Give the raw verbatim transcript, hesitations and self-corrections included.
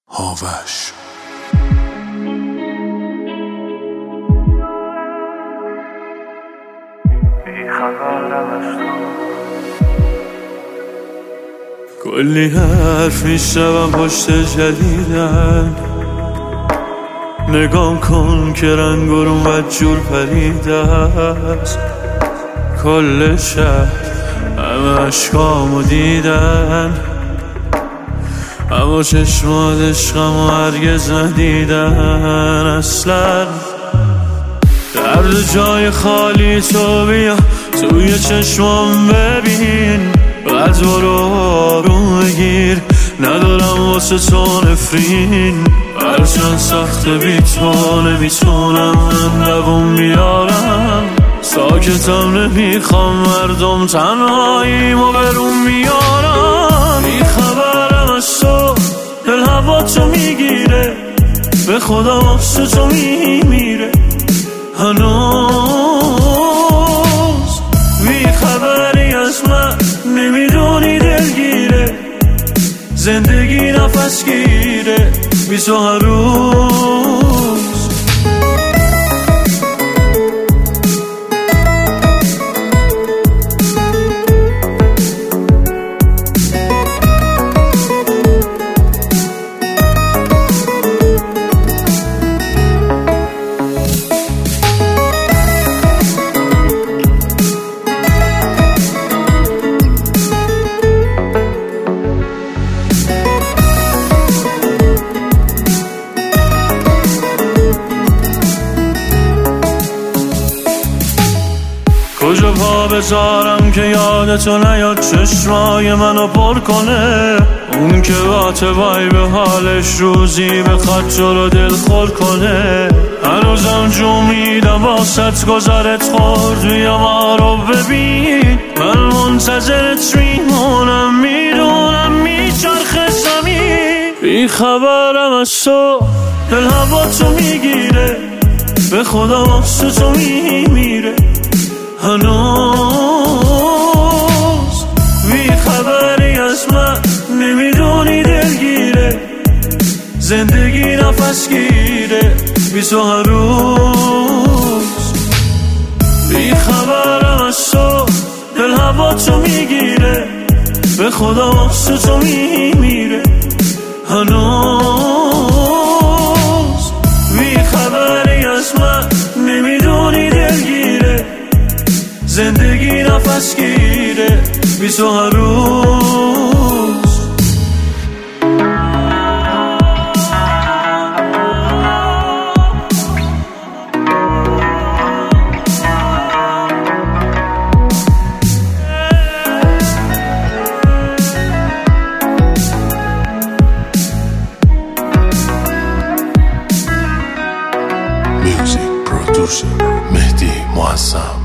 هاوش کلی حرف میشنوم پشت جدیدن، نگام کن که رنگ و روم بدجور پریده است. کل شب همه عشقامو دیدن، اما چشمات عشقمو هرگز ندیدن اصلا. درد جای خالی تو بیا توی چشمام ببین، بعد برو آروم بگیر، ندارم واسه تو نفرین. هرچند سخته بی تو نمیتونم من دووم بیارم، ساکتم نمیخوام مردم تنهاییمو برون بیارم. بی خبرم از تو دل هوا تو میگیره، به خدا واسه تو میمیره هنوز. بی خبری از من نمیدونی دلگیره، زندگی نفس گیره بی تو هر روز. کجا پا بذارم که یادتو نیاد چشمای منو پر کنه، اون که وای به حالش روزی بخواد تو رو دل خور کنه. هنوزم جو میدم واسط گذرت خورد، بیا ما رو ببین، من منتظرت میمونم، میدونم میچرخه زمین. بی خبرم از تو دل هوا تو میگیره، به خدا واسه تو میمیره هنوز. بی خبری از من نمیدونی دلگیره، زندگی نفس گیره بی تو هر روز. بی خبرم از تو دل هوا تو میگیره، به خدا واسه تو میمیره هنوز. بی خبری از من نمیدونی دلگیره، زندگی نفس گیره بی تو هر روز. Music producer مهدی معظم.